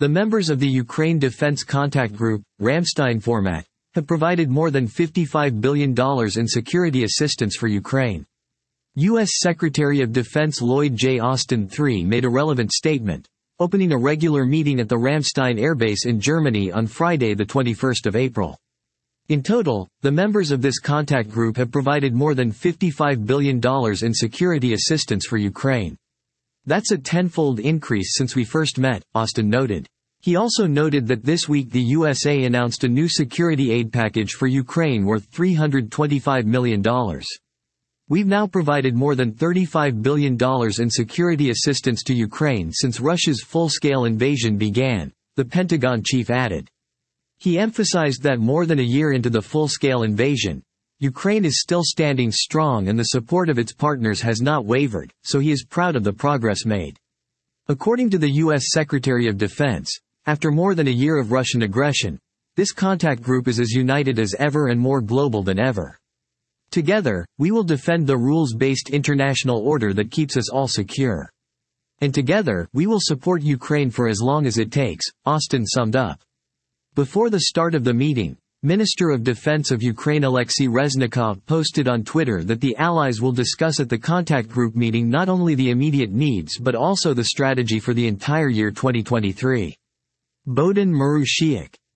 The members of the Ukraine Defense Contact Group, Ramstein format, have provided more than $55 billion in security assistance for Ukraine. U.S. Secretary of Defense Lloyd J. Austin III made a relevant statement, opening a regular meeting at the Ramstein airbase in Germany on Friday, the 21st of April. In total, the members of this contact group have provided more than $55 billion in security assistance for Ukraine. That's a tenfold increase since we first met, Austin noted. He also noted that this week the USA announced a new security aid package for Ukraine worth $325 million. We've now provided more than $35 billion in security assistance to Ukraine since Russia's full-scale invasion began, the Pentagon chief added. He emphasized that more than a year into the full-scale invasion, Ukraine is still standing strong and the support of its partners has not wavered, so he is proud of the progress made. According to the U.S. Secretary of Defense, after more than a year of Russian aggression, this contact group is as united as ever and more global than ever. Together, we will defend the rules-based international order that keeps us all secure. And together, we will support Ukraine for as long as it takes, Austin summed up. Before the start of the meeting, Minister of Defense of Ukraine Alexei Reznikov posted on Twitter that the allies will discuss at the contact group meeting not only the immediate needs but also the strategy for the entire year 2023. Bohdan Marushiuk,